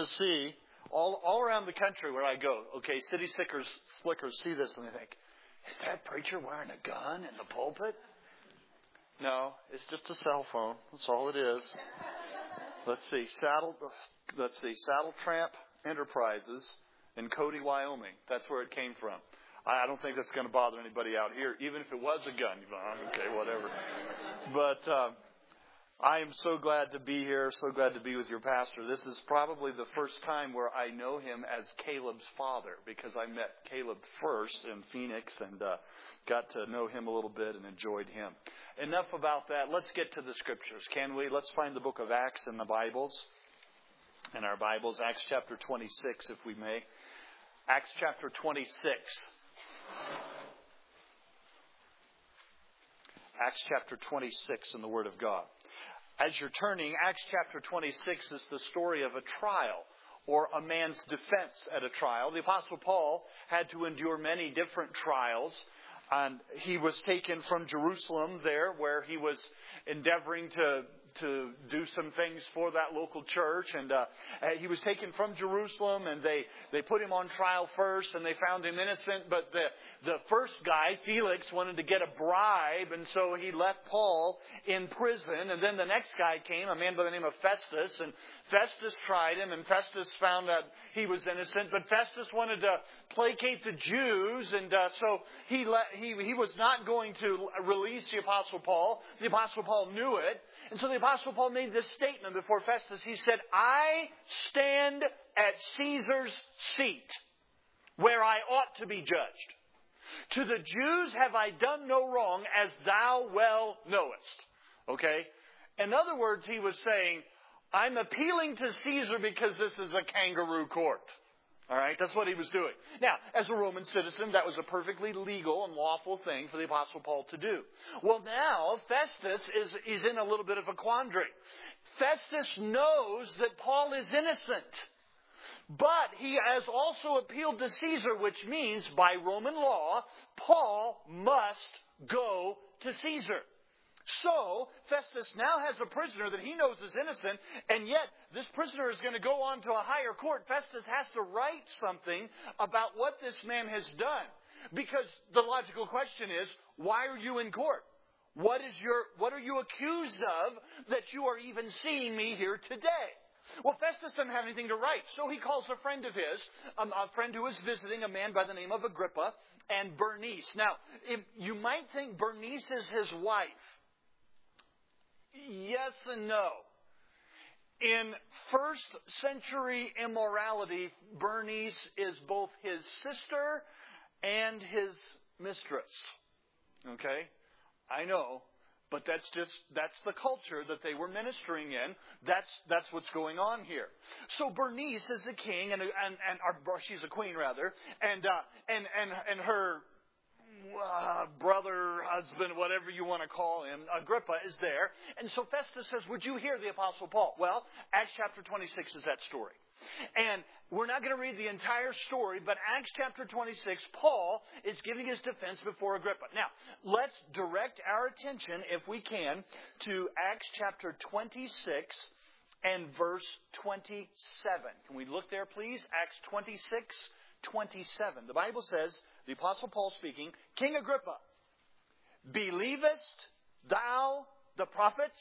see all around the country where I go, okay, city slickers see this and they think, is that preacher wearing a gun in the pulpit? No, it's just a cell phone. That's all it is. Let's see, Saddle Tramp Enterprises in Cody, Wyoming. That's where it came from. I don't think that's going to bother anybody out here, even if it was a gun. Okay, whatever. But I am so glad to be here, so glad to be with your pastor. This is probably the first time where I know him as Caleb's father, because I met Caleb first in Phoenix and got to know him a little bit and enjoyed him. Enough about that. Let's get to the scriptures, can we? Let's find the book of Acts in the Bibles. In our Bibles, Acts chapter 26, if we may. Acts chapter 26. Acts chapter 26 in the Word of God. As you're turning, Acts chapter 26 is the story of a trial, or a man's defense at a trial. The Apostle Paul had to endure many different trials. And he was taken from Jerusalem there, where he was endeavoring to do some things for that local church. And he was taken from Jerusalem, and they put him on trial first, and they found him innocent. But the first guy, Felix, wanted to get a bribe, and so he left Paul in prison. And then the next guy came, a man by the name of Festus, and Festus tried him, and Festus found that he was innocent. But Festus wanted to placate the Jews, and so he was not going to release the Apostle Paul. The Apostle Paul knew it. And so the Apostle Paul made this statement before Festus. He said, I stand at Caesar's seat, where I ought to be judged. To the Jews have I done no wrong, as thou well knowest. Okay? In other words, he was saying, I'm appealing to Caesar because this is a kangaroo court. All right, that's what he was doing. Now, as a Roman citizen, that was a perfectly legal and lawful thing for the Apostle Paul to do. Well, now, Festus is in a little bit of a quandary. Festus knows that Paul is innocent. But he has also appealed to Caesar, which means, by Roman law, Paul must go to Caesar. So, Festus now has a prisoner that he knows is innocent, and yet this prisoner is going to go on to a higher court. Festus has to write something about what this man has done. Because the logical question is, why are you in court? What are you accused of that you are even seeing me here today? Well, Festus doesn't have anything to write, so he calls a friend of his, a friend who was visiting, a man by the name of Agrippa, and Bernice. Now, you might think Bernice is his wife. Yes and no. In first century immorality, Bernice is both his sister and his mistress. Okay? I know, but that's the culture that they were ministering in. That's what's going on here. So Bernice is a king or she's a queen rather, and her brother, husband, whatever you want to call him, Agrippa, is there. And so Festus says, would you hear the Apostle Paul? Well, Acts chapter 26 is that story. And we're not going to read the entire story, but Acts chapter 26, Paul is giving his defense before Agrippa. Now, let's direct our attention, if we can, to Acts chapter 26 and verse 27. Can we look there, please? Acts 26:27. The Bible says, the Apostle Paul speaking, King Agrippa, believest thou the prophets?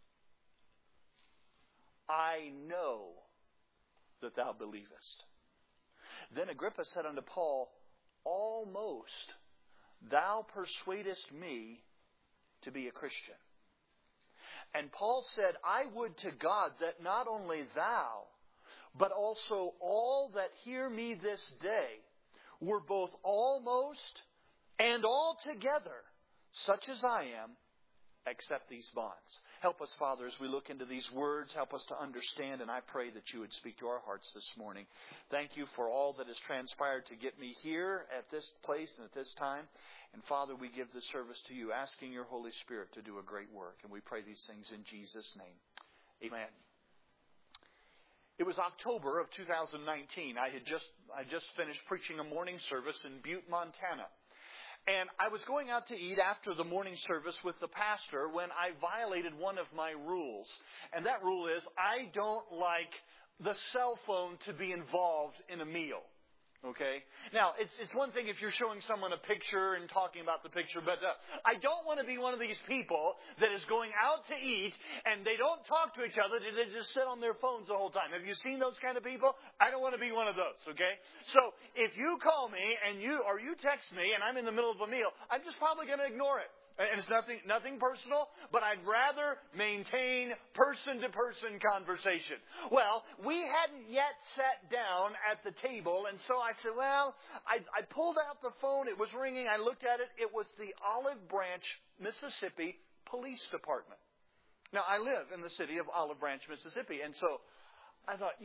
I know that thou believest. Then Agrippa said unto Paul, almost thou persuadest me to be a Christian. And Paul said, I would to God that not only thou, but also all that hear me this day were both almost and altogether such as I am, except these bonds. Help us, Father, as we look into these words. Help us to understand, and I pray that you would speak to our hearts this morning. Thank you for all that has transpired to get me here at this place and at this time. And Father, we give this service to you, asking your Holy Spirit to do a great work. And we pray these things in Jesus' name. Amen. It was October of 2019. I just finished preaching a morning service in Butte, Montana. And I was going out to eat after the morning service with the pastor when I violated one of my rules. And that rule is I don't like the cell phone to be involved in a meal. Okay? Now, it's one thing if you're showing someone a picture and talking about the picture, but I don't want to be one of these people that is going out to eat and they don't talk to each other. They just sit on their phones the whole time. Have you seen those kind of people? I don't want to be one of those, okay? So, if you call me and you text me and I'm in the middle of a meal, I'm just probably going to ignore it. And it's nothing personal, but I'd rather maintain person-to-person conversation. Well, we hadn't yet sat down at the table, and so I said, well, I pulled out the phone. It was ringing. I looked at it. It was the Olive Branch, Mississippi Police Department. Now, I live in the city of Olive Branch, Mississippi, and so I thought,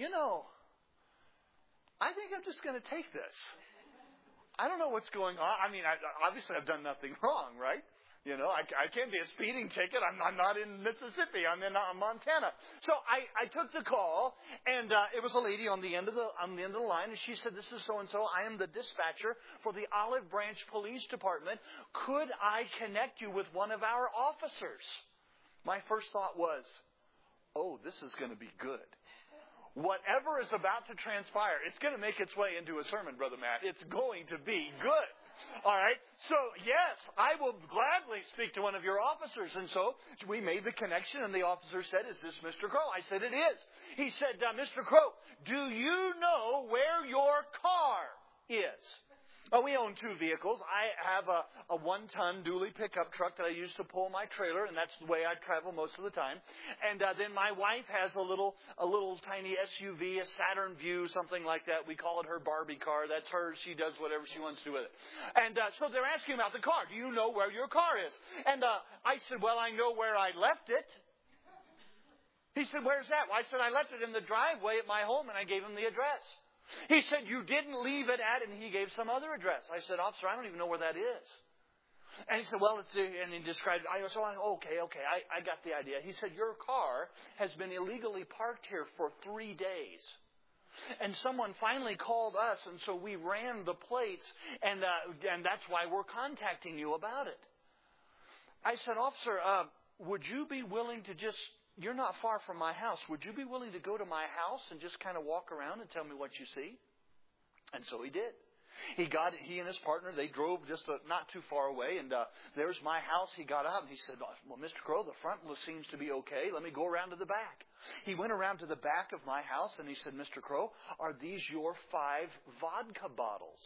I think I'm just going to take this. I don't know what's going on. I mean, obviously I've done nothing wrong, right? I can't be a speeding ticket. I'm not in Mississippi. I'm in Montana. So I took the call, and it was a lady on the end of the line, and she said, "This is so and so. I am the dispatcher for the Olive Branch Police Department. Could I connect you with one of our officers?" My first thought was, "Oh, this is going to be good. Whatever is about to transpire, it's going to make its way into a sermon, Brother Matt. It's going to be good." All right. So, yes, I will gladly speak to one of your officers. And so we made the connection, and the officer said, "Is this Mr. Crow?" I said, "It is." He said, "Mr. Crow, do you know where your car is?" We own two vehicles. I have a 1-ton dually pickup truck that I use to pull my trailer, and that's the way I travel most of the time. And then my wife has a little tiny SUV, a Saturn Vue, something like that. We call it her Barbie car. That's hers. She does whatever she wants to with it. And so they're asking about the car. "Do you know where your car is?" And I said, "Well, I know where I left it." He said, "Where's that?" Well, I said, "I left it in the driveway at my home," and I gave him the address. He said, "You didn't leave it at," and he gave some other address. I said, "Officer, I don't even know where that is." And he said, "Well, it's," and he described it. I said, okay, I got the idea. He said, "Your car has been illegally parked here for 3 days. And someone finally called us, and so we ran the plates, and that's why we're contacting you about it." I said, "Officer, would you be willing to you're not far from my house. Would you be willing to go to my house and just kind of walk around and tell me what you see?" And so he did. He and his partner, they drove just not too far away, and there's my house. He got out and he said, "Well, Mr. Crow, the front seems to be okay. Let me go around to the back." He went around to the back of my house and he said, "Mr. Crow, are these your 5 vodka bottles?"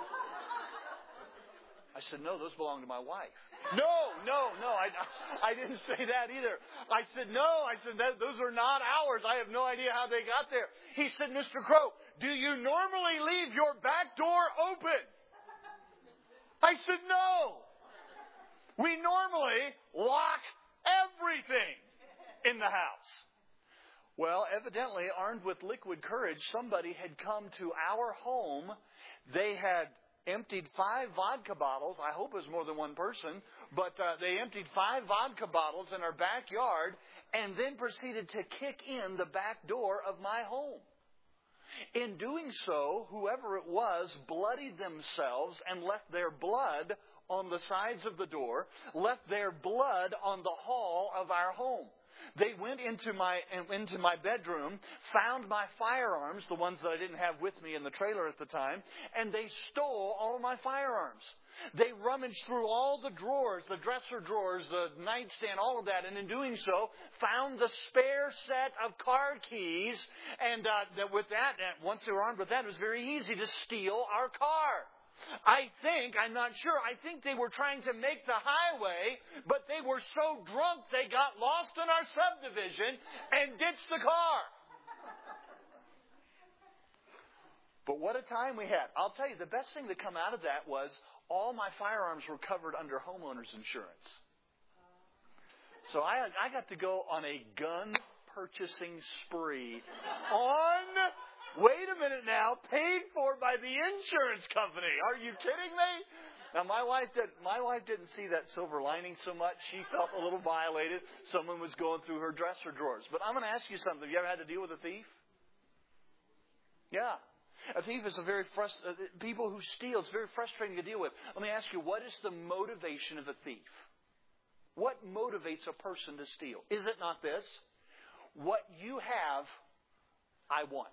I said, "No, those belong to my wife." No, I didn't say that either. I said, "No," "those are not ours. I have no idea how they got there." He said, "Mr. Crow, do you normally leave your back door open?" I said, "No. We normally lock everything in the house." Well, evidently, armed with liquid courage, somebody had come to our home. They had emptied 5 vodka bottles. I hope it was more than one person. But they emptied 5 vodka bottles in our backyard and then proceeded to kick in the back door of my home. In doing so, whoever it was bloodied themselves and left their blood on the sides of the door, left their blood on the hall of our home. They went into my bedroom, found my firearms, the ones that I didn't have with me in the trailer at the time, and they stole all of my firearms. They rummaged through all the drawers, the dresser drawers, the nightstand, all of that, and in doing so, found the spare set of car keys, and once they were armed with that, it was very easy to steal our car. I'm not sure, I think they were trying to make the highway, but they were so drunk they got lost in our subdivision and ditched the car. But what a time we had. I'll tell you, the best thing to come out of that was all my firearms were covered under homeowner's insurance. So I got to go on a gun purchasing spree wait a minute now, paid for by the insurance company. Are you kidding me? Now, my wife didn't see that silver lining so much. She felt a little violated. Someone was going through her dresser drawers. But I'm going to ask you something. Have you ever had to deal with a thief? Yeah. A thief is people who steal, it's very frustrating to deal with. Let me ask you, what is the motivation of a thief? What motivates a person to steal? Is it not this? What you have, I want.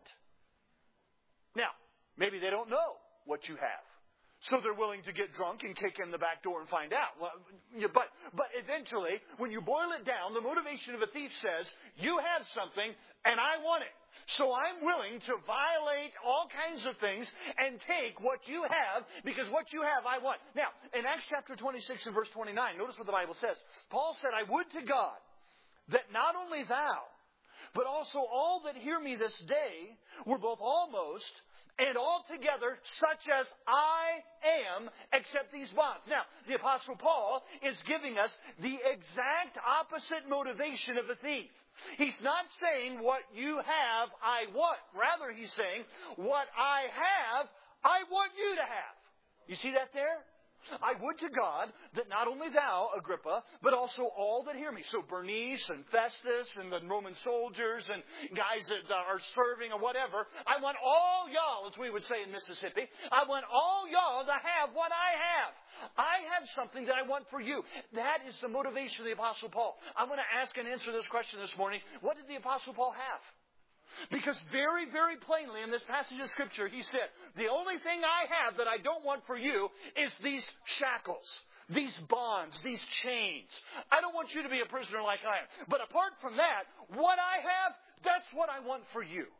Now, maybe they don't know what you have. So they're willing to get drunk and kick in the back door and find out. Well, but eventually, when you boil it down, the motivation of a thief says, you have something and I want it. So I'm willing to violate all kinds of things and take what you have because what you have I want. Now, in Acts chapter 26 and verse 29, notice what the Bible says. Paul said, I would to God that not only thou, but also all that hear me this day were both almost and altogether such as I am, except these bonds. Now, the Apostle Paul is giving us the exact opposite motivation of the thief. He's not saying what you have, I want. Rather, he's saying what I have, I want you to have. You see that there? I would to God that not only thou, Agrippa, but also all that hear me. So Bernice and Festus and the Roman soldiers and guys that are serving or whatever. I want all y'all, as we would say in Mississippi, I want all y'all to have what I have. I have something that I want for you. That is the motivation of the Apostle Paul. I want to ask and answer this question this morning. What did the Apostle Paul have? Because very, very plainly in this passage of Scripture, he said, the only thing I have that I don't want for you is these shackles, these bonds, these chains. I don't want you to be a prisoner like I am. But apart from that, what I have, that's what I want for you.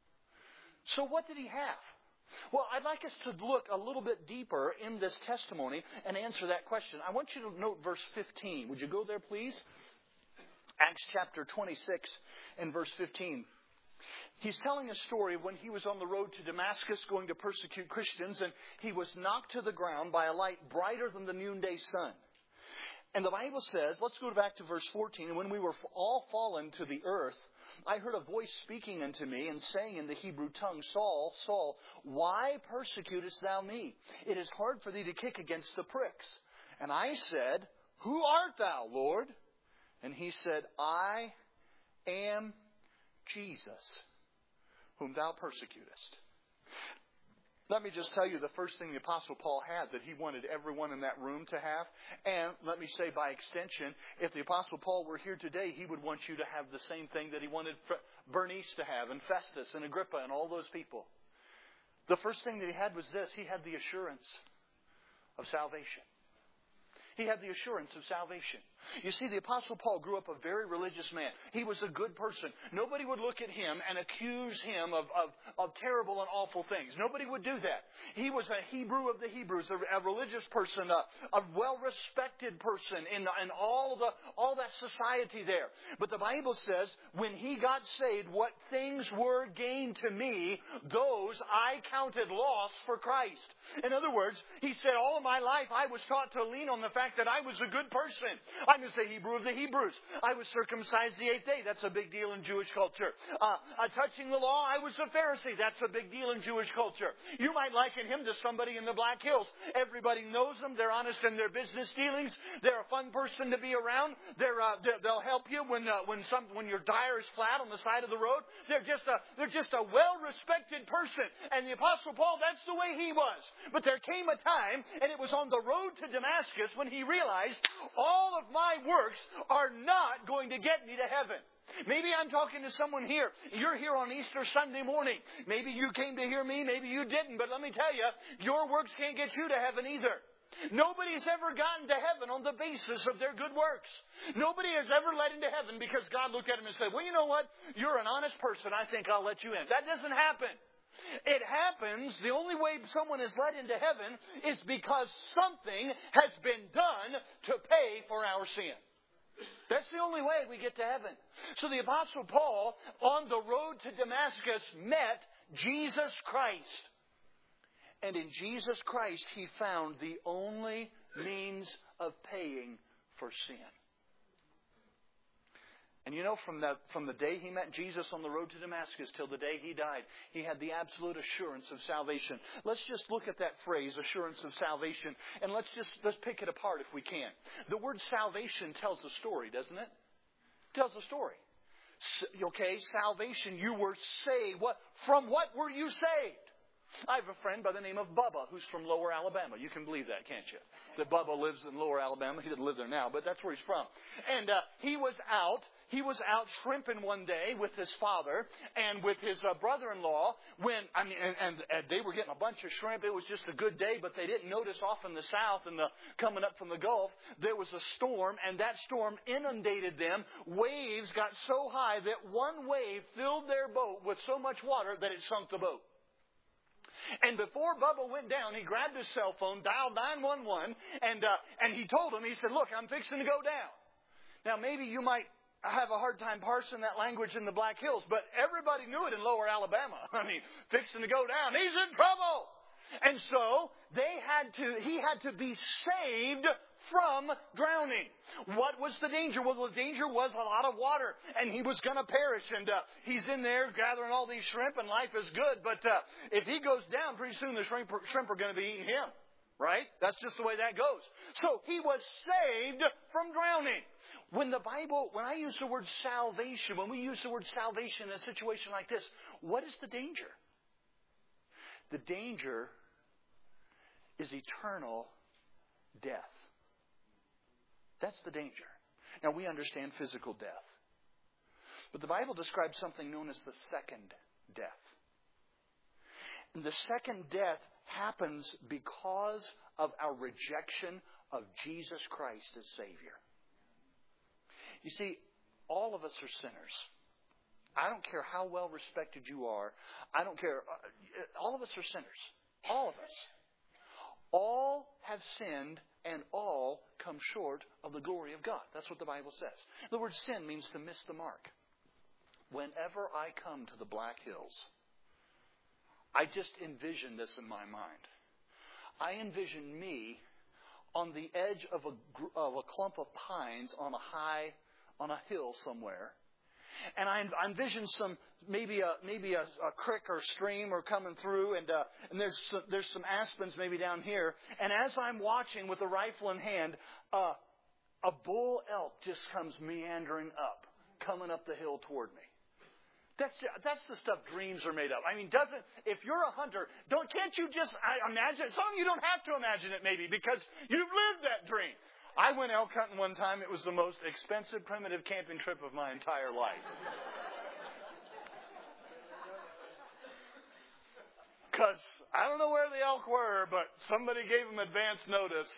So what did he have? Well, I'd like us to look a little bit deeper in this testimony and answer that question. I want you to note verse 15. Would you go there, please? Acts chapter 26 and verse 15. He's telling a story of when he was on the road to Damascus going to persecute Christians, and he was knocked to the ground by a light brighter than the noonday sun. And the Bible says, let's go back to verse 14, and when we were all fallen to the earth, I heard a voice speaking unto me and saying in the Hebrew tongue, Saul, Saul, why persecutest thou me? It is hard for thee to kick against the pricks. And I said, who art thou, Lord? And he said, I am Jesus, whom thou persecutest. Let me just tell you the first thing the Apostle Paul had that he wanted everyone in that room to have. And let me say by extension, if the Apostle Paul were here today, he would want you to have the same thing that he wanted Bernice to have, and Festus, and Agrippa, and all those people. The first thing that he had was this. He had the assurance of salvation. He had the assurance of salvation. You see, the Apostle Paul grew up a very religious man. He was a good person. Nobody would look at him and accuse him of terrible and awful things. Nobody would do that. He was a Hebrew of the Hebrews, a religious person, a well-respected person in all that society there. But the Bible says, when he got saved, what things were gained to me, those I counted loss for Christ. In other words, he said, all of my life I was taught to lean on the fact that I was a good person. I'm going to say Hebrew of the Hebrews. I was circumcised the 8th day. That's a big deal in Jewish culture. Touching the law, I was a Pharisee. That's a big deal in Jewish culture. You might liken him to somebody in the Black Hills. Everybody knows them. They're honest in their business dealings. They're a fun person to be around. They'll help you when your tire is flat on the side of the road. They're just a well-respected person. And the Apostle Paul, that's the way he was. But there came a time, and it was on the road to Damascus, when he realized all of my works are not going to get me to heaven. Maybe I'm talking to someone here. You're here on Easter Sunday morning. Maybe you came to hear me. Maybe you didn't. But let me tell you, your works can't get you to heaven either. Nobody's ever gotten to heaven on the basis of their good works. Nobody has ever led into heaven because God looked at him and said, well, you know what? You're an honest person. I think I'll let you in. That doesn't happen. It happens, the only way someone is led into heaven is because something has been done to pay for our sin. That's the only way we get to heaven. So the Apostle Paul, on the road to Damascus, met Jesus Christ. And in Jesus Christ, he found the only means of paying for sin. And you know, from the day he met Jesus on the road to Damascus till the day he died, he had the absolute assurance of salvation. Let's just look at that phrase, assurance of salvation, and let's pick it apart if we can. The word salvation tells a story, doesn't it? It tells a story. Okay, salvation, you were saved. From what were you saved? I have a friend by the name of Bubba who's from Lower Alabama. You can believe that, can't you? That Bubba lives in Lower Alabama. He doesn't live there now, but that's where he's from. And he was out. he was out shrimping one day with his father and with his brother-in-law and they were getting a bunch of shrimp. It was just a good day, but they didn't notice off in the south and coming up from the Gulf, there was a storm, and that storm inundated them. Waves got so high that one wave filled their boat with so much water that it sunk the boat. And before Bubba went down, he grabbed his cell phone, dialed 911, and he told him, he said, look, I'm fixing to go down. Now, maybe you might have a hard time parsing that language in the Black Hills, but everybody knew it in Lower Alabama. I mean, fixing to go down. He's in trouble. And so he had to be saved from drowning. What was the danger? Well, the danger was a lot of water, and he was going to perish. And he's in there gathering all these shrimp, and life is good. But if he goes down, pretty soon the shrimp are going to be eating him. Right? That's just the way that goes. So he was saved from drowning. When I use the word salvation, when we use the word salvation in a situation like this, what is the danger? The danger is eternal death. That's the danger. Now, we understand physical death. But the Bible describes something known as the second death. And the second death happens because of our rejection of Jesus Christ as Savior. You see, all of us are sinners. I don't care how well respected you are. I don't care. All of us are sinners. All of us. All have sinned and all come short of the glory of God. That's what the Bible says. The word sin means to miss the mark. Whenever I come to the Black Hills, I just envision this in my mind. I envision me on the edge of a clump of pines on a hill somewhere, and I envision maybe a creek or stream or coming through, and there's some aspens maybe down here, and as I'm watching with a rifle in hand, a bull elk just comes meandering up, coming up the hill toward me. That's the stuff dreams are made of. I mean, if you're a hunter, can't you just imagine? Some of you don't have to imagine it maybe because you've lived that dream. I went elk hunting one time. It was the most expensive primitive camping trip of my entire life. Because I don't know where the elk were, but somebody gave them advance notice.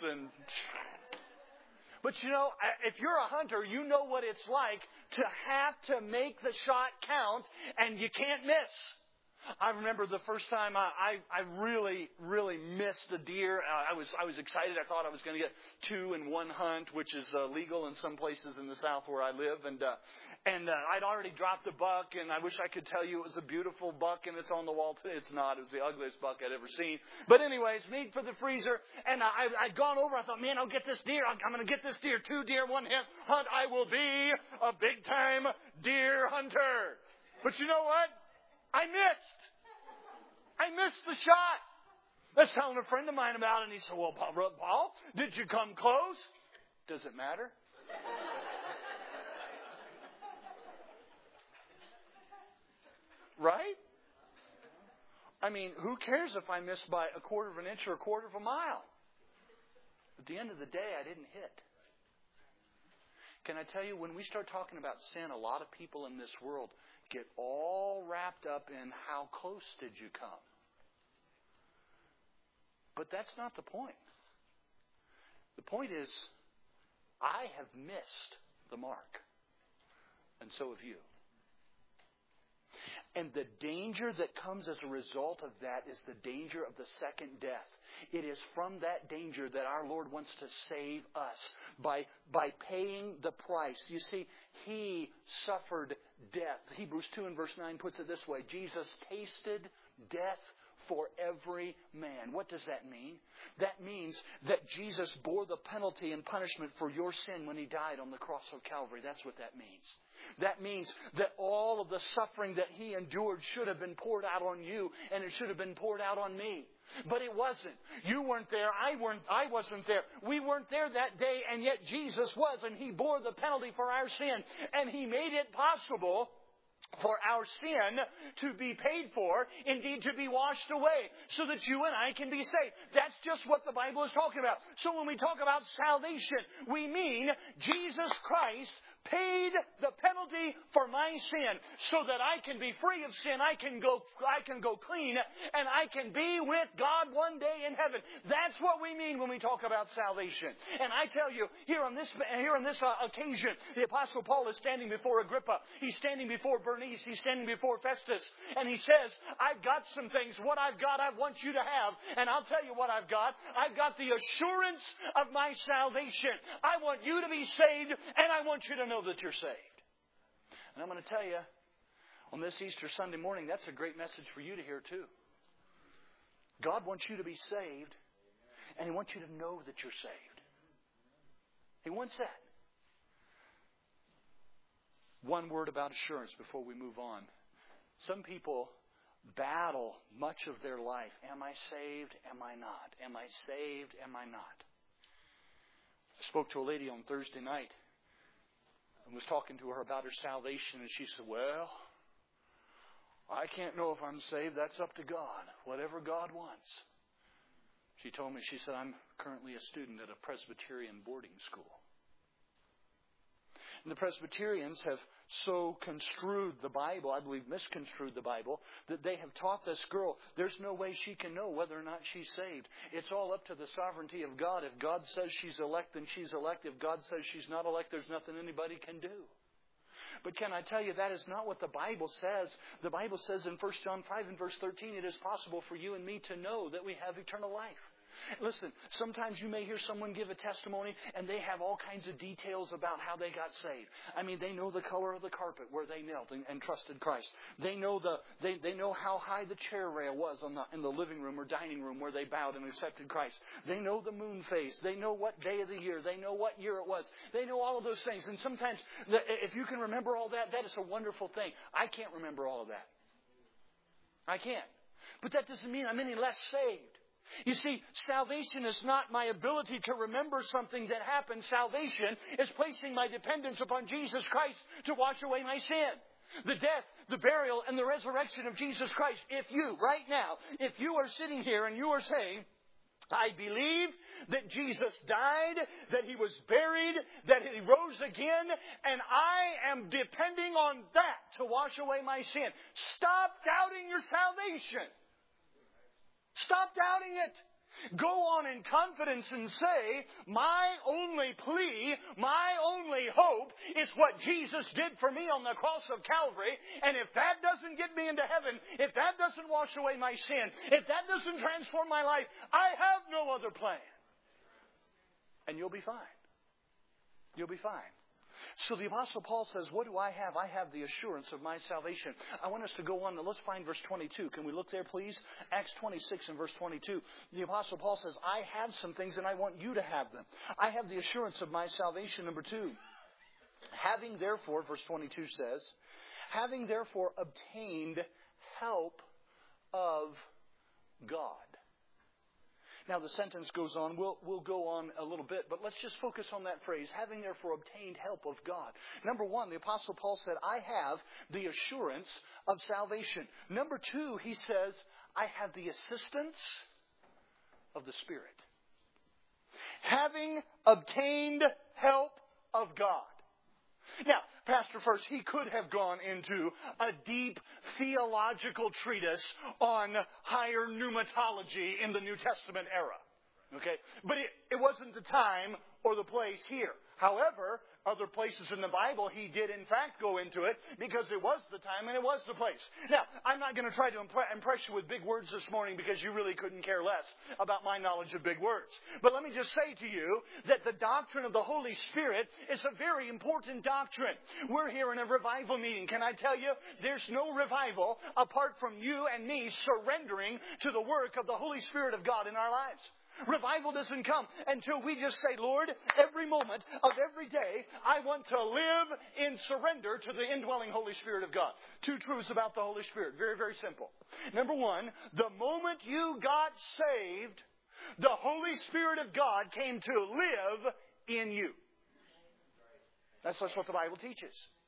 But you know, if you're a hunter, you know what it's like to have to make the shot count, and you can't miss. I remember the first time I really, really missed a deer. I was excited. I thought I was going to get 2 in one hunt, which is legal in some places in the South where I live. And I'd already dropped a buck, and I wish I could tell you it was a beautiful buck, and it's on the wall today. It's not. It was the ugliest buck I'd ever seen. But anyways, meat for the freezer, and I'd gone over. I thought, man, I'll get this deer. I'm going to get this deer. 2 deer, 1 hunt. I will be a big-time deer hunter. But you know what? I missed the shot. I was telling a friend of mine about it, and he said, well, Paul, did you come close? Does it matter? Right? I mean, who cares if I missed by a quarter of an inch or a quarter of a mile? At the end of the day, I didn't hit. Can I tell you, when we start talking about sin, a lot of people in this world get all wrapped up in how close did you come. But that's not the point. The point is, I have missed the mark. And so have you. And the danger that comes as a result of that is the danger of the second death. It is from that danger that our Lord wants to save us by paying the price. You see, He suffered death. Hebrews 2 and verse 9 puts it this way. Jesus tasted death for every man. What does that mean? That means that Jesus bore the penalty and punishment for your sin when He died on the cross of Calvary. That's what that means. That means that all of the suffering that He endured should have been poured out on you, and it should have been poured out on me. But it wasn't. You weren't there. I wasn't there. We weren't there that day, and yet Jesus was, and He bore the penalty for our sin. And He made it possible for our sin to be paid for, indeed to be washed away, so that you and I can be saved. That's just what the Bible is talking about. So when we talk about salvation, we mean Jesus Christ paid the penalty for my sin so that I can be free of sin, I can go clean, and I can be with God one day in heaven. That's what we mean when we talk about salvation. And I tell you, here on this occasion, the Apostle Paul is standing before Agrippa. He's standing before Bernice. He's standing before Festus. And he says, I've got some things. What I've got, I want you to have. And I'll tell you what I've got. I've got the assurance of my salvation. I want you to be saved, and I want you to know that you're saved. And I'm going to tell you, on this Easter Sunday morning, that's a great message for you to hear too. God wants you to be saved, and He wants you to know that you're saved. He wants that. One word about assurance before we move on. Some people battle much of their life. Am I saved? Am I not? Am I saved? Am I not? I spoke to a lady on Thursday night and was talking to her about her salvation, and she said, well, I can't know if I'm saved. That's up to God. Whatever God wants. She told me, she said, I'm currently a student at a Presbyterian boarding school. And the Presbyterians have so construed the Bible, I believe misconstrued the Bible, that they have taught this girl, there's no way she can know whether or not she's saved. It's all up to the sovereignty of God. If God says she's elect, then she's elect. If God says she's not elect, there's nothing anybody can do. But can I tell you, that is not what the Bible says. The Bible says in 1 John 5 and verse 13, it is possible for you and me to know that we have eternal life. Listen, sometimes you may hear someone give a testimony and they have all kinds of details about how they got saved. I mean, they know the color of the carpet where they knelt and trusted Christ. They know they know how high the chair rail was in the living room or dining room where they bowed and accepted Christ. They know the moon phase. They know what day of the year. They know what year it was. They know all of those things. And sometimes, if you can remember all that, that is a wonderful thing. I can't remember all of that. I can't. But that doesn't mean I'm any less saved. You see, salvation is not my ability to remember something that happened. Salvation is placing my dependence upon Jesus Christ to wash away my sin. The death, the burial, and the resurrection of Jesus Christ. If you, right now, if you are sitting here and you are saying, I believe that Jesus died, that He was buried, that He rose again, and I am depending on that to wash away my sin. Stop doubting your salvation. Stop doubting it. Go on in confidence and say, my only plea, my only hope is what Jesus did for me on the cross of Calvary. And if that doesn't get me into heaven, if that doesn't wash away my sin, if that doesn't transform my life, I have no other plan. And you'll be fine. You'll be fine. So the Apostle Paul says, what do I have? I have the assurance of my salvation. I want us to go on. Let's find verse 22. Can we look there, please? Acts 26 and verse 22. The Apostle Paul says, I have some things and I want you to have them. I have the assurance of my salvation. Number 2. Having therefore, verse 22 says, having therefore obtained help of God. Now the sentence goes on. We'll go on a little bit, but let's just focus on that phrase, having therefore obtained help of God. Number 1, the Apostle Paul said, I have the assurance of salvation. Number 2, he says, I have the assistance of the Spirit. Having obtained help of God. Now, Pastor First, he could have gone into a deep theological treatise on higher pneumatology in the New Testament era. Okay? But it wasn't the time or the place here. However, other places in the Bible, he did in fact go into it because it was the time and it was the place. Now, I'm not going to try to impress you with big words this morning because you really couldn't care less about my knowledge of big words. But let me just say to you that the doctrine of the Holy Spirit is a very important doctrine. We're here in a revival meeting. Can I tell you, there's no revival apart from you and me surrendering to the work of the Holy Spirit of God in our lives. Revival doesn't come until we just say, Lord, every moment of every day, I want to live in surrender to the indwelling Holy Spirit of God. 2 truths about the Holy Spirit. Very, very simple. Number 1, the moment you got saved, the Holy Spirit of God came to live in you. That's what the Bible teaches.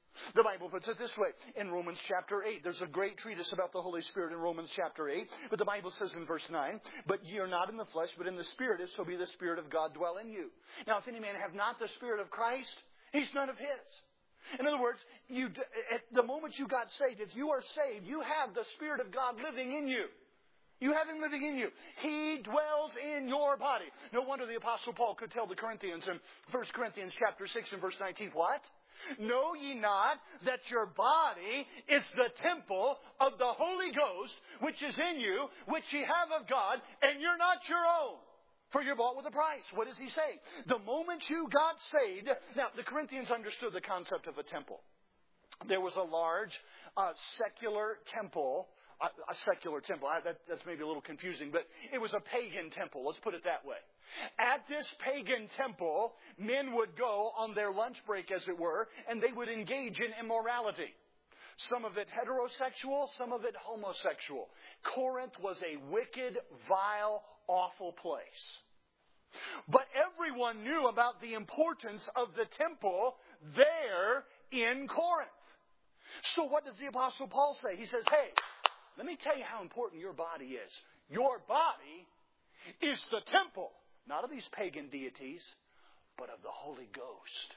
The Bible puts it this way in Romans chapter 8. There's a great treatise about the Holy Spirit in Romans chapter 8. But the Bible says in verse 9, "But ye are not in the flesh, but in the Spirit, if so be the Spirit of God dwell in you. Now if any man have not the Spirit of Christ, he's none of his." In other words, at the moment you got saved, if you are saved, you have the Spirit of God living in you. You have Him living in you. He dwells in your body. No wonder the Apostle Paul could tell the Corinthians in 1 Corinthians chapter 6 and verse 19, what? "Know ye not that your body is the temple of the Holy Ghost, which is in you, which ye have of God, and you're not your own? For you're bought with a price." What does he say? The moment you got saved... Now, the Corinthians understood the concept of a temple. There was a large secular temple. A secular temple. That's maybe a little confusing, but it was a pagan temple. Let's put it that way. At this pagan temple, men would go on their lunch break, as it were, and they would engage in immorality. Some of it heterosexual, some of it homosexual. Corinth was a wicked, vile, awful place. But everyone knew about the importance of the temple there in Corinth. So what does the Apostle Paul say? He says, hey, let me tell you how important your body is. Your body is the temple, not of these pagan deities, but of the Holy Ghost.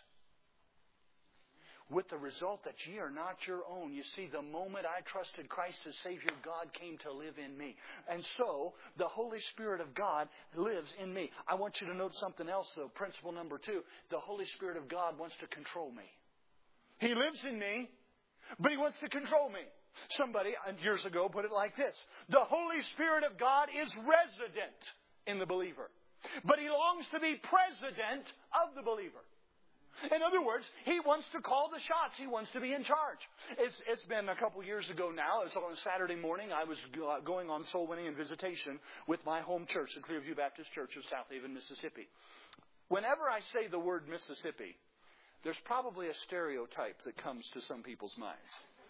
With the result that ye are not your own. You see, the moment I trusted Christ as Savior, God came to live in me. And so, the Holy Spirit of God lives in me. I want you to note something else, though. Principle number 2. The Holy Spirit of God wants to control me. He lives in me, but He wants to control me. Somebody years ago put it like this: the Holy Spirit of God is resident in the believer, but He longs to be president of the believer. In other words, He wants to call the shots. He wants to be in charge. It's been a couple years ago now. It was on a Saturday morning. I was going on soul winning and visitation with my home church, the Clearview Baptist Church of South Haven, Mississippi. Whenever I say the word Mississippi, there's probably a stereotype that comes to some people's minds.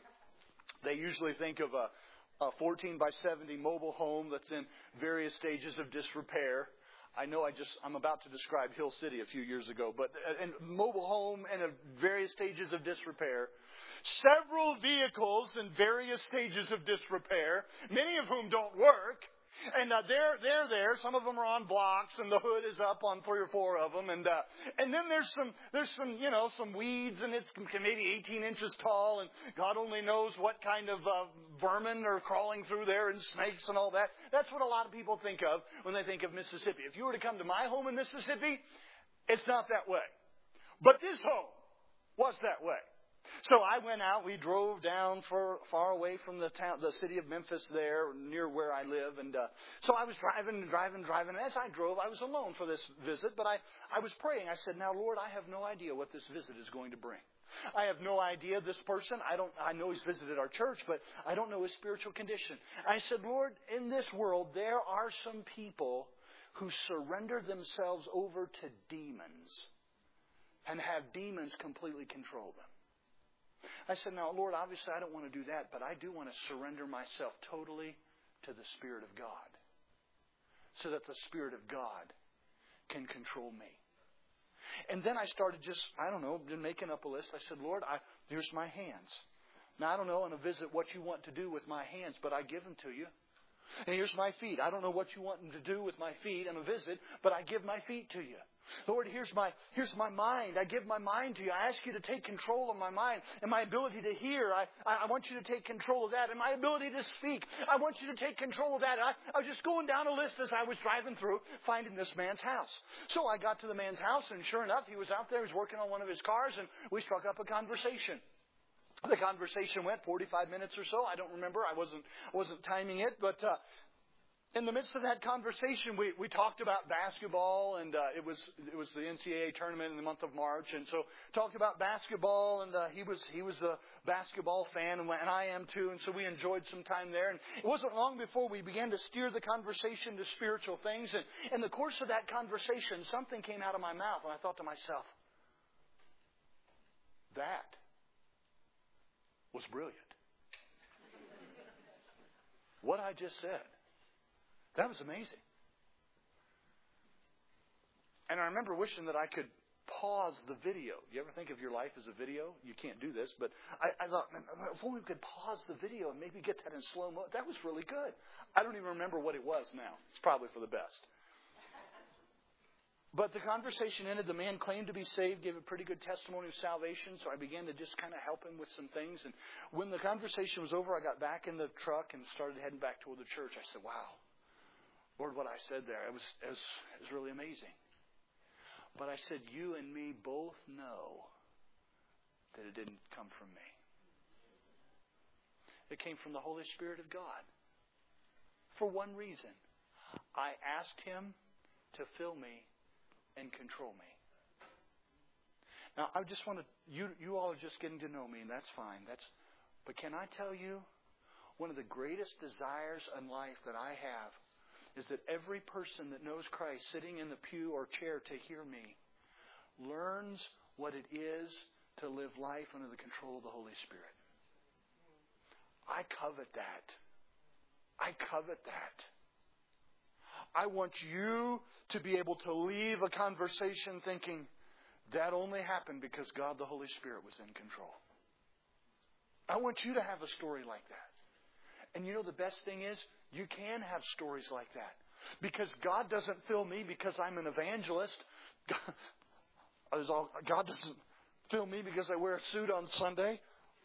They usually think of a 14 by 70 mobile home that's in various stages of disrepair. I know I'm about to describe Hill City a few years ago, but a mobile home in various stages of disrepair. Several vehicles in various stages of disrepair, many of whom don't work. And they're there. Some of them are on blocks, and the hood is up on 3 or 4 of them. And then there's some weeds, and it's maybe 18 inches tall, and God only knows what kind of vermin are crawling through there, and snakes and all that. That's what a lot of people think of when they think of Mississippi. If you were to come to my home in Mississippi, it's not that way. But this home was that way. So I went out. We drove down far away from the city of Memphis there, near where I live. And so I was driving. And as I drove, I was alone for this visit. But I was praying. I said, now, Lord, I have no idea what this visit is going to bring. I have no idea this person. I know he's visited our church, but I don't know his spiritual condition. I said, Lord, in this world, there are some people who surrender themselves over to demons and have demons completely control them. I said, now, Lord, obviously I don't want to do that, but I do want to surrender myself totally to the Spirit of God so that the Spirit of God can control me. And then I started making up a list. I said, Lord, here's my hands. Now, I don't know on a visit what you want to do with my hands, but I give them to you. And here's my feet. I don't know what you want them to do with my feet on a visit, but I give my feet to you. Lord, here's my mind. I give my mind to you. I ask you to take control of my mind and my ability to hear. I want you to take control of that. And my ability to speak, I want you to take control of that. I was just going down a list as I was driving through, finding this man's house. So I got to the man's house, and sure enough, he was out there. He was working on one of his cars, and we struck up a conversation. The conversation went 45 minutes or so. I don't remember. I wasn't timing it, but in the midst of that conversation, we talked about basketball, and it was the NCAA tournament in the month of March, and so talked about basketball, and he was a basketball fan, and I am too, and so we enjoyed some time there. And it wasn't long before we began to steer the conversation to spiritual things, and in the course of that conversation, something came out of my mouth, and I thought to myself, that was brilliant. What I just said. That was amazing. And I remember wishing that I could pause the video. You ever think of your life as a video? You can't do this, but I thought, man, if only we could pause the video and maybe get that in slow-mo. That was really good. I don't even remember what it was now. It's probably for the best. But the conversation ended. The man claimed to be saved, gave a pretty good testimony of salvation, so I began to just kind of help him with some things. And when the conversation was over, I got back in the truck and started heading back toward the church. I said, wow, Lord, what I said there, it was really amazing. But I said, you and me both know that it didn't come from me. It came from the Holy Spirit of God. For one reason. I asked Him to fill me and control me. Now, I just want to, you all are just getting to know me, and that's fine. But can I tell you, one of the greatest desires in life that I have is that every person that knows Christ sitting in the pew or chair to hear me learns what it is to live life under the control of the Holy Spirit. I covet that. I covet that. I want you to be able to leave a conversation thinking, that only happened because God the Holy Spirit was in control. I want you to have a story like that. And you know the best thing is, you can have stories like that. Because God doesn't fill me because I'm an evangelist. God doesn't fill me because I wear a suit on Sunday.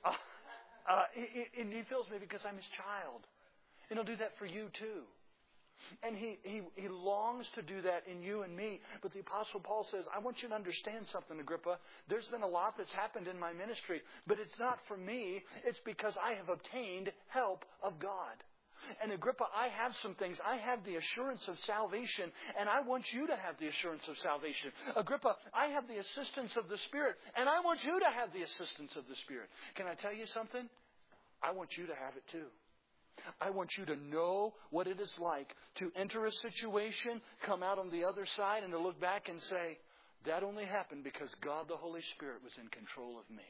And He fills me because I'm His child. And He'll do that for you too. And he longs to do that in you and me. But the Apostle Paul says, I want you to understand something, Agrippa. There's been a lot that's happened in my ministry. But it's not for me. It's because I have obtained help of God. And Agrippa, I have some things. I have the assurance of salvation. And I want you to have the assurance of salvation. Agrippa, I have the assistance of the Spirit. And I want you to have the assistance of the Spirit. Can I tell you something? I want you to have it too. I want you to know what it is like to enter a situation, come out on the other side, and to look back and say, that only happened because God the Holy Spirit was in control of me.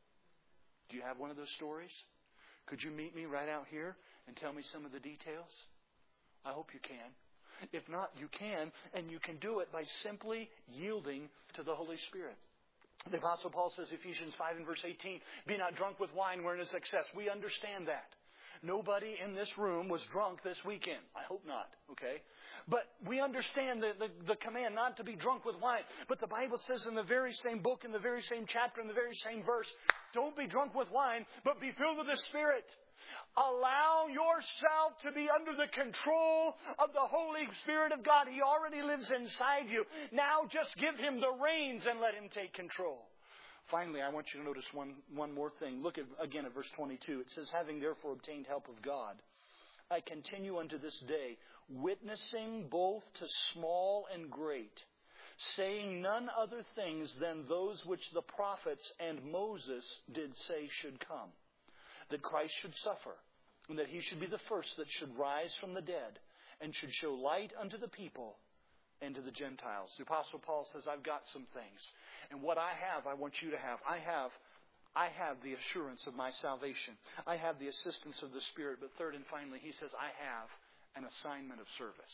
Do you have one of those stories? Could you meet me right out here and tell me some of the details? I hope you can. If not, you can, and you can do it by simply yielding to the Holy Spirit. The Apostle Paul says, Ephesians 5 and verse 18, be not drunk with wine wherein is excess. We understand that. Nobody in this room was drunk this weekend. I hope not, okay? But we understand the command not to be drunk with wine. But the Bible says in the very same book, in the very same chapter, in the very same verse, don't be drunk with wine, but be filled with the Spirit. Allow yourself to be under the control of the Holy Spirit of God. He already lives inside you. Now just give Him the reins and let Him take control. Finally, I want you to notice one more thing. Look again at verse 22. It says, having therefore obtained help of God, I continue unto this day, witnessing both to small and great, saying none other things than those which the prophets and Moses did say should come, that Christ should suffer, and that He should be the first that should rise from the dead, and should show light unto the people and to the Gentiles. The Apostle Paul says, I've got some things. And what I have, I want you to have. I have the assurance of my salvation. I have the assistance of the Spirit. But third and finally, he says, I have an assignment of service.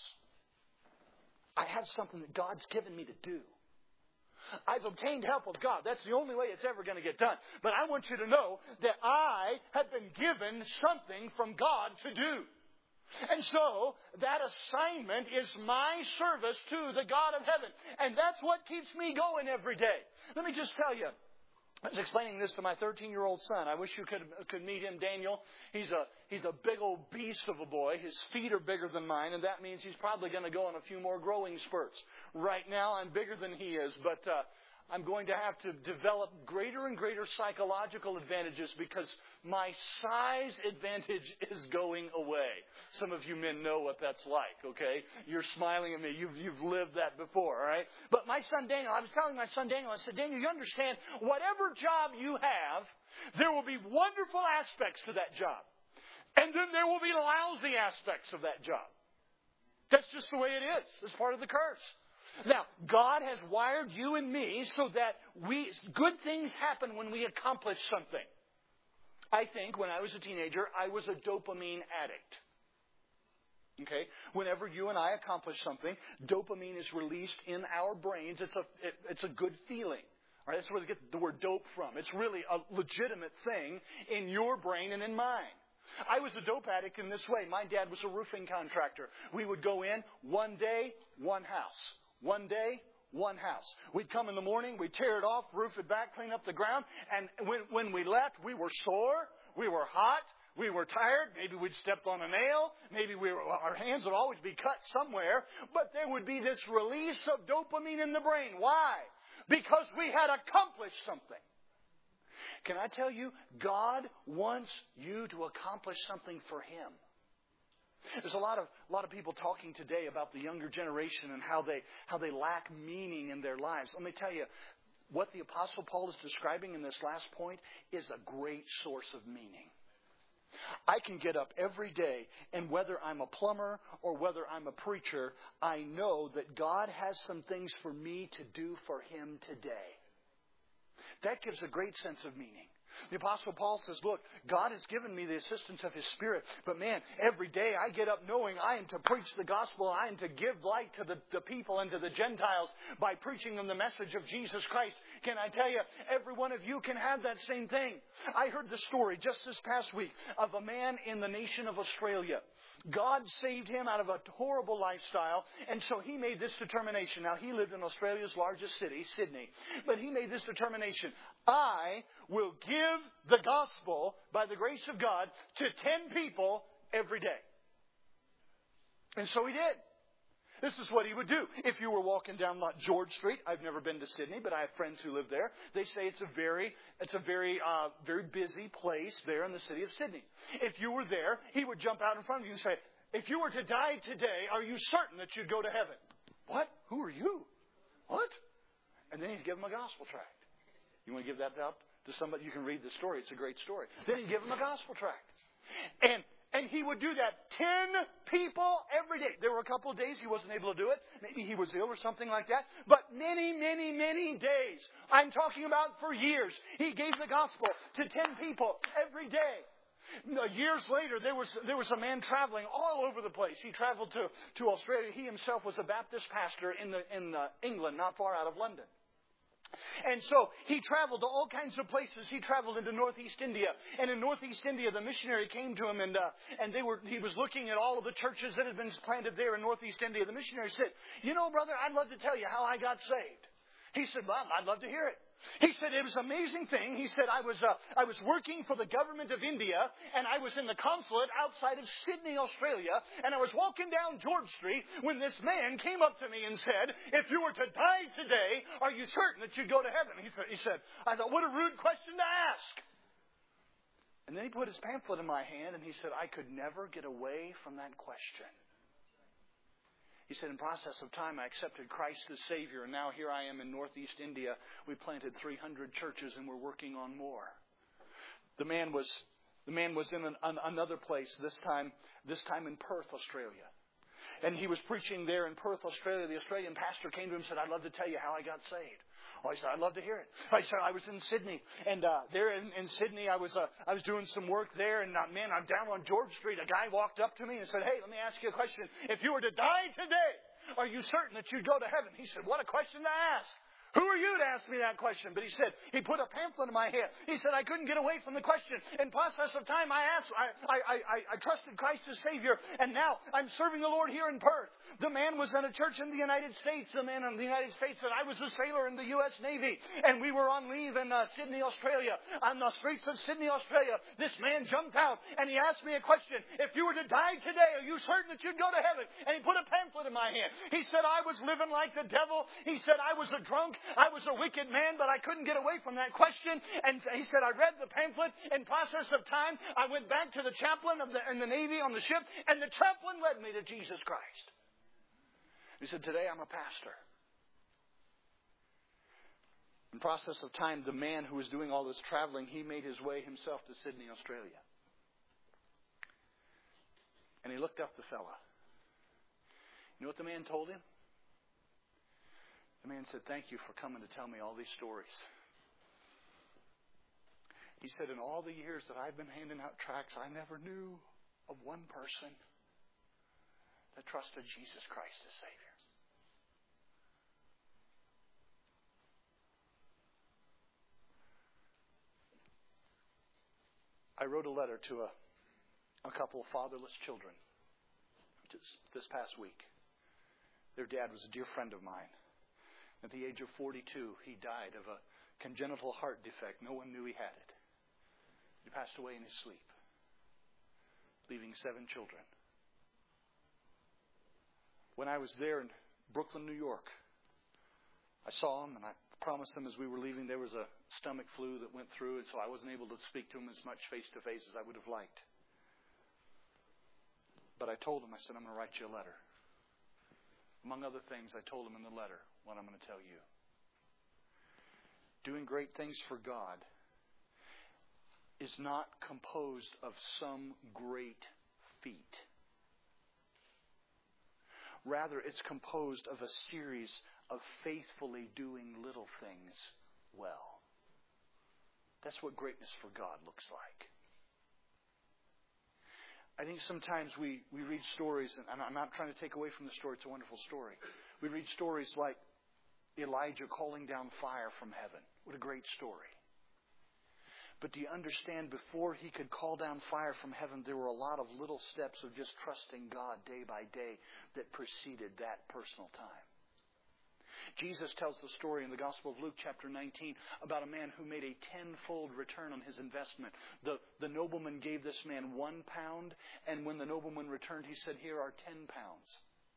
I have something that God's given me to do. I've obtained help of God. That's the only way it's ever going to get done. But I want you to know that I have been given something from God to do. And so, that assignment is my service to the God of heaven. And that's what keeps me going every day. Let me just tell you. I was explaining this to my 13-year-old son. I wish you could meet him, Daniel. He's a big old beast of a boy. His feet are bigger than mine, and that means he's probably going to go on a few more growing spurts. Right now, I'm bigger than he is, but I'm going to have to develop greater and greater psychological advantages because my size advantage is going away. Some of you men know what that's like, okay? You're smiling at me. You've lived that before, all right? But my son Daniel, I was telling my son Daniel, I said, Daniel, you understand, whatever job you have, there will be wonderful aspects to that job. And then there will be lousy aspects of that job. That's just the way it is. It's part of the curse. Now, God has wired you and me so that good things happen when we accomplish something. I think when I was a teenager, I was a dopamine addict. Okay? Whenever you and I accomplish something, dopamine is released in our brains. It's a good feeling. All right? That's where we get the word dope from. It's really a legitimate thing in your brain and in mine. I was a dope addict in this way. My dad was a roofing contractor. We would go in one day, one house. One day, one house. We'd come in the morning, we'd tear it off, roof it back, clean up the ground. And when we left, we were sore, we were hot, we were tired. Maybe we'd stepped on a nail. Maybe our hands would always be cut somewhere. But there would be this release of dopamine in the brain. Why? Because we had accomplished something. Can I tell you, God wants you to accomplish something for Him. There's a lot of people talking today about the younger generation and how they lack meaning in their lives. Let me tell you, what the Apostle Paul is describing in this last point is a great source of meaning. I can get up every day, and whether I'm a plumber or whether I'm a preacher, I know that God has some things for me to do for Him today. That gives a great sense of meaning. The Apostle Paul says, look, God has given me the assistance of His Spirit. But man, every day I get up knowing I am to preach the gospel. I am to give light to the people and to the Gentiles by preaching them the message of Jesus Christ. Can I tell you, every one of you can have that same thing. I heard the story just this past week of a man in the nation of Australia. God saved him out of a horrible lifestyle, and so he made this determination. Now, he lived in Australia's largest city, Sydney, but he made this determination. I will give the gospel, by the grace of God, to 10 people every day. And so he did. This is what he would do. If you were walking down George Street, I've never been to Sydney, but I have friends who live there. They say it's a very busy place there in the city of Sydney. If you were there, he would jump out in front of you and say, if you were to die today, are you certain that you'd go to heaven? What? Who are you? What? And then he'd give them a gospel tract. You want to give that up to somebody? You can read the story. It's a great story. Then he'd give them a gospel tract. And he would do that 10 people every day. There were a couple of days he wasn't able to do it. Maybe he was ill or something like that. But many, many, many days, I'm talking about for years, he gave the gospel to 10 people every day. Years later, there was a man traveling all over the place. He traveled to Australia. He himself was a Baptist pastor in England, not far out of London. And so he traveled to all kinds of places. He traveled into Northeast India. And in Northeast India, the missionary came to him and he was looking at all of the churches that had been planted there in Northeast India. The missionary said, you know, brother, I'd love to tell you how I got saved. He said, well, I'd love to hear it. He said, it was an amazing thing. He said, I was working for the government of India, and I was in the consulate outside of Sydney, Australia, and I was walking down George Street when this man came up to me and said, if you were to die today, are you certain that you'd go to heaven? He said, I thought, what a rude question to ask. And then he put his pamphlet in my hand, and he said, I could never get away from that question. He said, in process of time, I accepted Christ as Savior, and now here I am in Northeast India. We planted 300 churches, and we're working on more. The man was in another place, this time in Perth, Australia. And he was preaching there in Perth, Australia. The Australian pastor came to him and said, I'd love to tell you how I got saved. Oh, he said, I'd love to hear it. I said, I was in Sydney, and there in Sydney, I was doing some work there, and man, I'm down on George Street. A guy walked up to me and said, hey, let me ask you a question. If you were to die today, are you certain that you'd go to heaven? He said, what a question to ask. Who are you to ask me that question? But he said, he put a pamphlet in my hand. He said, I couldn't get away from the question. In process of time, I trusted Christ as Savior, and now I'm serving the Lord here in Perth. The man was in a church in the United States. The man in the United States said, I was a sailor in the U.S. Navy, and we were on leave in Sydney, Australia. On the streets of Sydney, Australia, this man jumped out, and he asked me a question. If you were to die today, are you certain that you'd go to heaven? And he put a pamphlet in my hand. He said, I was living like the devil. He said, I was a drunk. I was a wicked man, but I couldn't get away from that question. And he said, I read the pamphlet. In process of time, I went back to the chaplain in the Navy on the ship, and the chaplain led me to Jesus Christ. He said, today I'm a pastor. In process of time, the man who was doing all this traveling, he made his way himself to Sydney, Australia. And he looked up the fella. You know what the man told him? The man said, thank you for coming to tell me all these stories. He said, in all the years that I've been handing out tracts, I never knew of one person that trusted Jesus Christ as Savior. I wrote a letter to a couple of fatherless children just this past week. Their dad was a dear friend of mine. At the age of 42, he died of a congenital heart defect. No one knew he had it. He passed away in his sleep, leaving 7 children. When I was there in Brooklyn, New York, I saw him and I promised him as we were leaving there was a stomach flu that went through, and so I wasn't able to speak to him as much face-to-face as I would have liked. But I told him, I said, I'm going to write you a letter. Among other things, I told him in the letter what I'm going to tell you. Doing great things for God is not composed of some great feat. Rather, it's composed of a series of faithfully doing little things well. That's what greatness for God looks like. I think sometimes we read stories, and I'm not trying to take away from the story, it's a wonderful story. We read stories like Elijah calling down fire from heaven. What a great story. But do you understand, before he could call down fire from heaven, there were a lot of little steps of just trusting God day by day that preceded that personal time. Jesus tells the story in the Gospel of Luke chapter 19 about a man who made a tenfold return on his investment. The nobleman gave this man 1 pound, and when the nobleman returned, he said, here are 10 pounds.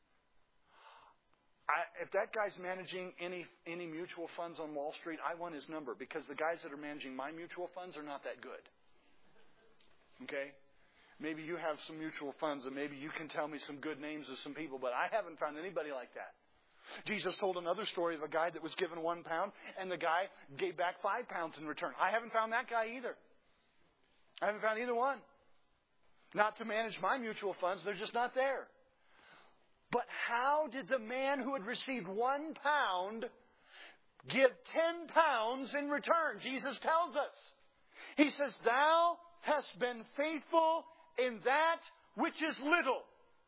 If that guy's managing any mutual funds on Wall Street, I want his number, because the guys that are managing my mutual funds are not that good. Okay? Maybe you have some mutual funds, and maybe you can tell me some good names of some people, but I haven't found anybody like that. Jesus told another story of a guy that was given 1 pound, and the guy gave back 5 pounds in return. I haven't found that guy either. I haven't found either one. Not to manage my mutual funds, they're just not there. But how did the man who had received 1 pound give 10 pounds in return? Jesus tells us. He says, thou hast been faithful in that which is little.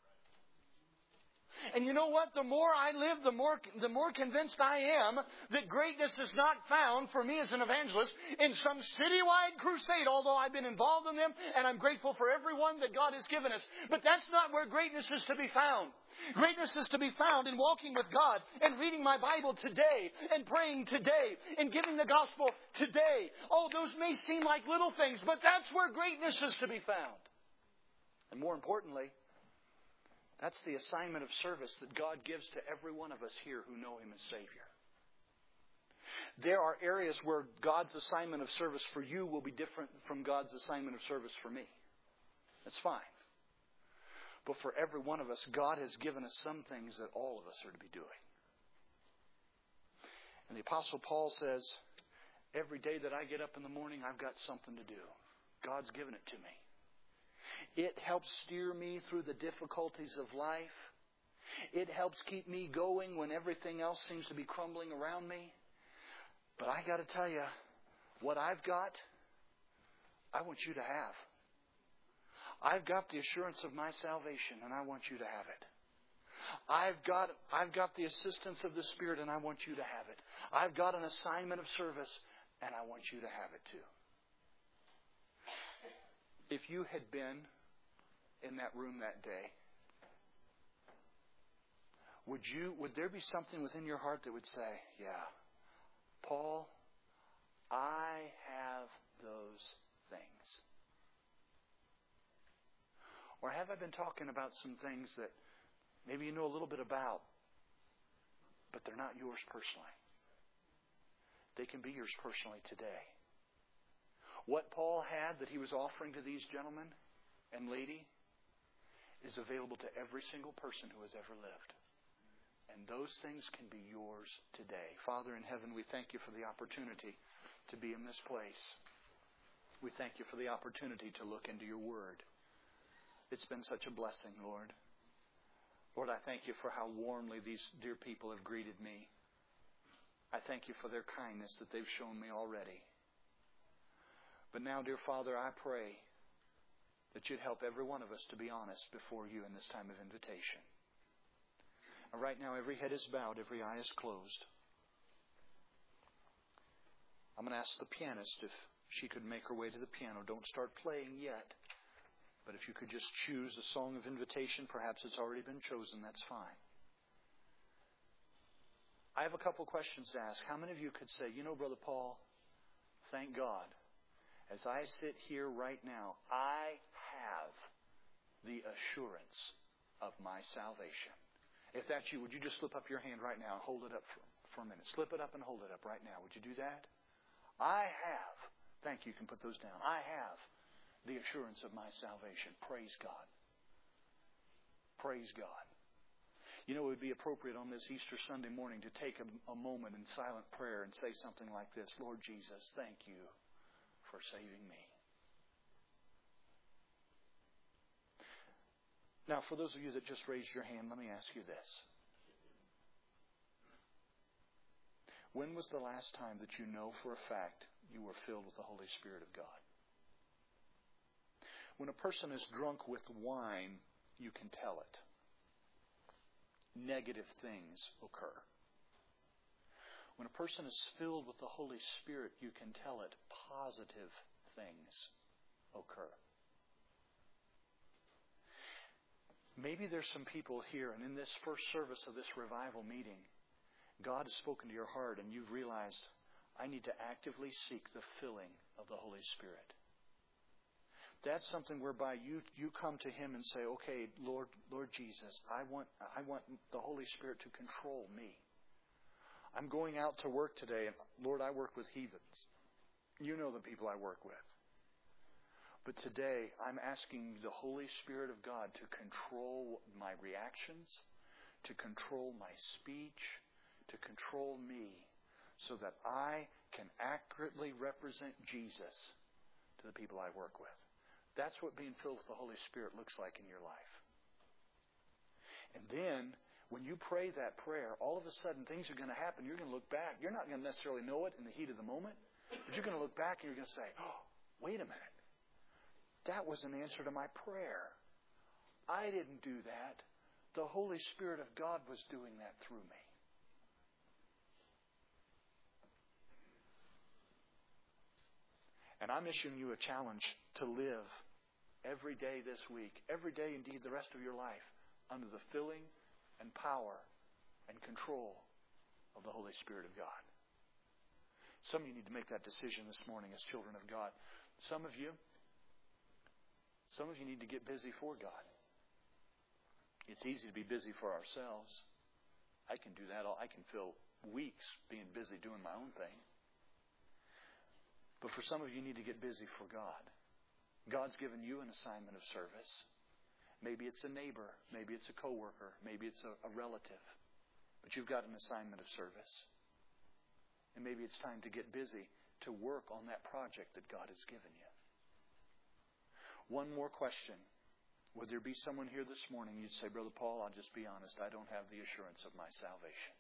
And you know what? The more I live, the more convinced I am that greatness is not found, for me as an evangelist, in some citywide crusade, although I've been involved in them, and I'm grateful for everyone that God has given us. But that's not where greatness is to be found. Greatness is to be found in walking with God and reading my Bible today and praying today and giving the gospel today. Oh, those may seem like little things, but that's where greatness is to be found. And more importantly, that's the assignment of service that God gives to every one of us here who know Him as Savior. There are areas where God's assignment of service for you will be different from God's assignment of service for me. That's fine. But for every one of us, God has given us some things that all of us are to be doing. And the Apostle Paul says, every day that I get up in the morning, I've got something to do. God's given it to me. It helps steer me through the difficulties of life. It helps keep me going when everything else seems to be crumbling around me. But I got to tell you, what I've got, I want you to have. I've got the assurance of my salvation, and I want you to have it. I've got the assistance of the Spirit, and I want you to have it. I've got an assignment of service, and I want you to have it too. If you had been in that room that day, would there be something within your heart that would say, yeah, Paul, I have those things? Or have I been talking about some things that maybe you know a little bit about, but they're not yours personally? They can be yours personally today. What Paul had that he was offering to these gentlemen and lady is available to every single person who has ever lived. And those things can be yours today. Father in heaven, we thank you for the opportunity to be in this place. We thank you for the opportunity to look into your word. It's been such a blessing, Lord. Lord, I thank you for how warmly these dear people have greeted me. I thank you for their kindness that they've shown me already. But now, dear Father, I pray that you'd help every one of us to be honest before you in this time of invitation. Right now, every head is bowed, every eye is closed. I'm going to ask the pianist if she could make her way to the piano. Don't start playing yet. But if you could just choose a song of invitation, perhaps it's already been chosen, that's fine. I have a couple questions to ask. How many of you could say, you know, Brother Paul, thank God, as I sit here right now, I have the assurance of my salvation. If that's you, would you just slip up your hand right now and hold it up for a minute? Slip it up and hold it up right now. Would you do that? I have. Thank you. You can put those down. I have the assurance of my salvation. Praise God. Praise God. You know, it would be appropriate on this Easter Sunday morning to take a moment in silent prayer and say something like this. Lord Jesus, thank you for saving me. Now, for those of you that just raised your hand, let me ask you this. When was the last time that you know for a fact you were filled with the Holy Spirit of God? When a person is drunk with wine, you can tell it. Negative things occur. When a person is filled with the Holy Spirit, you can tell it. Positive things occur. Maybe there's some people here, and in this first service of this revival meeting, God has spoken to your heart and you've realized, I need to actively seek the filling of the Holy Spirit. That's something whereby you come to Him and say, okay, Lord Jesus, I want the Holy Spirit to control me. I'm going out to work today, and Lord, I work with heathens. You know the people I work with. But today, I'm asking the Holy Spirit of God to control my reactions, to control my speech, to control me, so that I can accurately represent Jesus to the people I work with. That's what being filled with the Holy Spirit looks like in your life. And then, when you pray that prayer, all of a sudden things are going to happen. You're going to look back. You're not going to necessarily know it in the heat of the moment, but you're going to look back and you're going to say, oh, wait a minute. That was an answer to my prayer. I didn't do that. The Holy Spirit of God was doing that through me. And I'm issuing you a challenge to live every day this week, every day, indeed, the rest of your life, under the filling and power and control of the Holy Spirit of God. Some of you need to make that decision this morning as children of God. Some of you need to get busy for God. It's easy to be busy for ourselves. I can do that. I can fill weeks being busy doing my own thing. But for some of you, you need to get busy for God. God's given you an assignment of service. Maybe it's a neighbor. Maybe it's a coworker. Maybe it's a relative. But you've got an assignment of service. And maybe it's time to get busy to work on that project that God has given you. One more question. Would there be someone here this morning, you'd say, Brother Paul, I'll just be honest, I don't have the assurance of my salvation.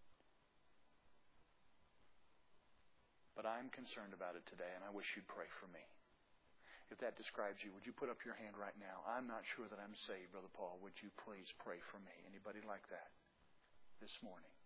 But I'm concerned about it today, and I wish you'd pray for me. If that describes you, would you put up your hand right now? I'm not sure that I'm saved, Brother Paul. Would you please pray for me? Anybody like that this morning?